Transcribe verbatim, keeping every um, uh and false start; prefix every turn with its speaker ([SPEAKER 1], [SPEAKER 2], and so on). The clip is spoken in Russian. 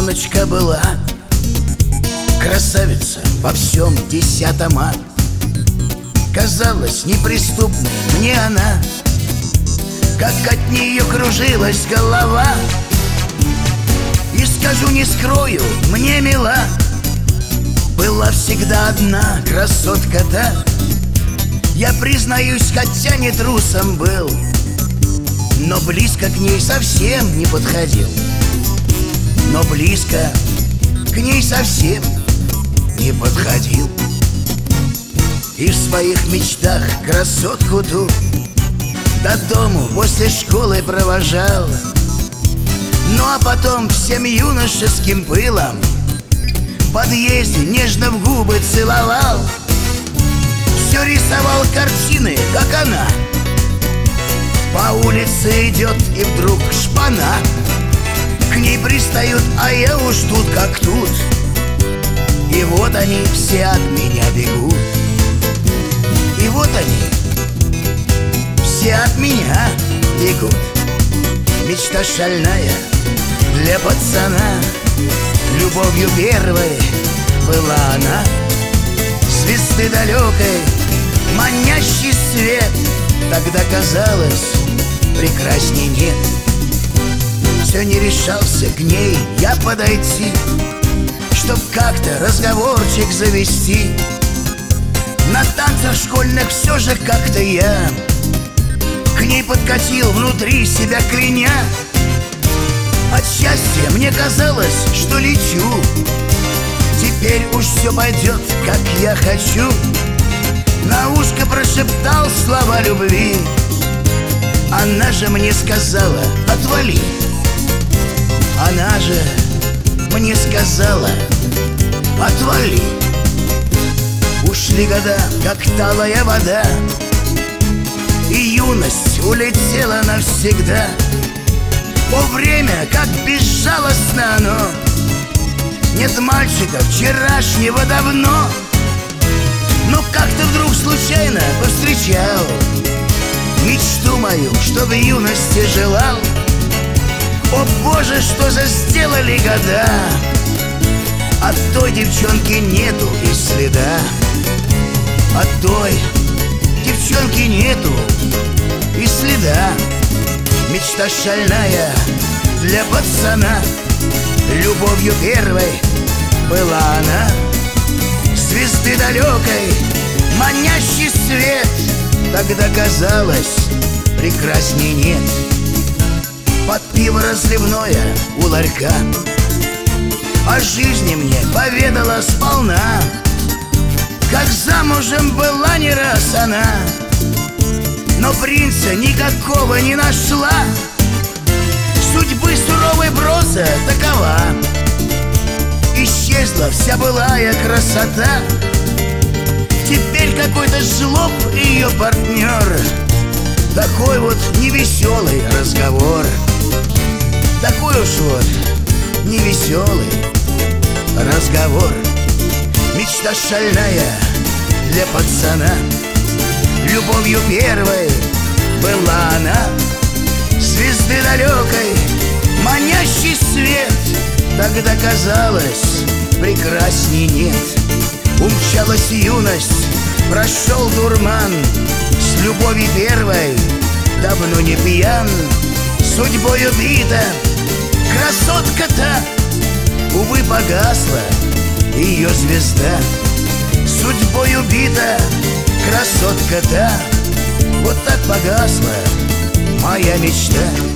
[SPEAKER 1] Юночка была красавица во всем десятома. Казалась неприступной мне она, как от нее кружилась голова. И скажу, не скрою, мне мила была всегда одна красотка-то. Я признаюсь, хотя не трусом был, но близко к ней совсем не подходил. Но близко к ней совсем не подходил. И в своих мечтах красотку ту до дому после школы провожал. Ну а потом всем юношеским пылом в подъезде нежно в губы целовал. Все рисовал картины, как она по улице идет, и вдруг шпана. К ней пристают, а я уж тут как тут. И вот они все от меня бегут. И вот они все от меня бегут. Мечта шальная для пацана, любовью первой была она. Звезды далекой манящий свет, тогда казалось, прекрасней нет. Все не решался к ней я подойти, чтоб как-то разговорчик завести. На танцах школьных все же как-то я к ней подкатил, внутри себя кляня. От счастья мне казалось, что лечу. Теперь уж все пойдет, как я хочу. На ушко прошептал слова любви. Она же мне сказала: отвали. Она же мне сказала: отвали. Ушли года, как талая вода, и юность улетела навсегда. О, время, как безжалостно оно! Нет мальчика вчерашнего давно. Но как-то вдруг случайно повстречал мечту мою, что в юности желал. О боже, что же сделали года! От той девчонки нету и следа. От той девчонки нету и следа. Мечта шальная для пацана, любовью первой была она. Звезды далекой манящий свет, тогда казалось, прекрасней нет. Под пиво разливное у ларька о жизни мне поведала сполна, как замужем была не раз она, но принца никакого не нашла. Судьбы суровой проза такова: исчезла вся былая красота. Теперь какой-то жлоб ее партнер. Такой вот невеселый разговор. Такой уж вот невеселый разговор. Мечта шальная для пацана, любовью первой была она. Звезды далекой манящий свет, тогда казалось, прекрасней нет. Умчалась юность, прошел дурман, с любовью первой давно не пьян. Судьбой убита красотка-то, увы, погасла ее звезда. Судьбой убита красотка-то, вот так погасла моя мечта.